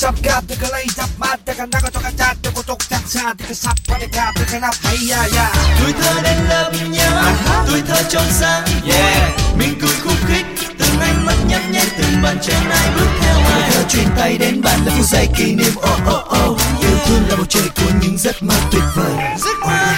sắp gạt từ cái lấy sắp mát từ cái nát cho cái chát cho cái chốc chát xa từ cái sắp qua cái gạt từ cái nắp hay ya. Tuổi thơ đến lớp nhau, tuổi thơ trong sáng. Mình cười khúc khích, từng ánh mắt nhấp nháy, từng bàn chân ai bước theo ai. Tuổi thơ truyền tay đến bạn là phút giây kỷ niệm. Yêu thương là bầu trời của những giấc mơ tuyệt vời.